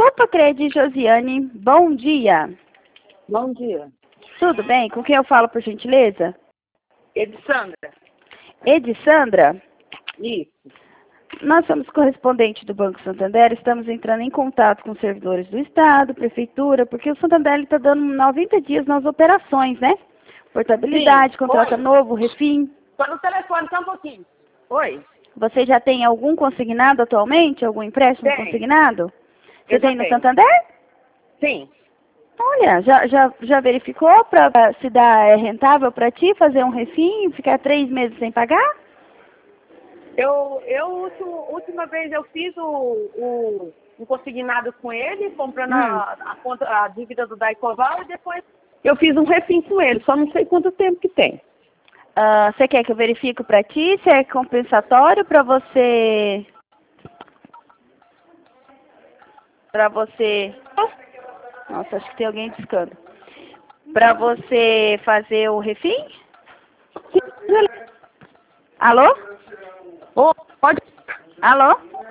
Opa, Crede Josiane, bom dia. Bom dia. Tudo bem? Com quem eu falo, por gentileza? Edissandra. Edissandra? Isso. Nós somos correspondente do Banco Santander, estamos entrando em contato com servidores do Estado, Prefeitura, porque o Santander está dando 90 dias nas operações, né? Portabilidade, Sim. contrato Oi. novo, refim. Tô no telefone, só um pouquinho. Oi. Você já tem algum consignado atualmente? Algum empréstimo Tem. consignado? Você Eu já tem no tenho. Santander? Sim. Olha, já verificou para se é rentável para ti fazer um refim e ficar 3 meses sem pagar? Última vez eu fiz um consignado com ele, comprando a dívida do Daicoval, e depois eu fiz um refim com ele, só não sei quanto tempo que tem. Você quer que eu verifique para ti se é compensatório para você... Nossa, acho que tem alguém discando. Para você fazer o refim? Alô? Oh, pode. Alô?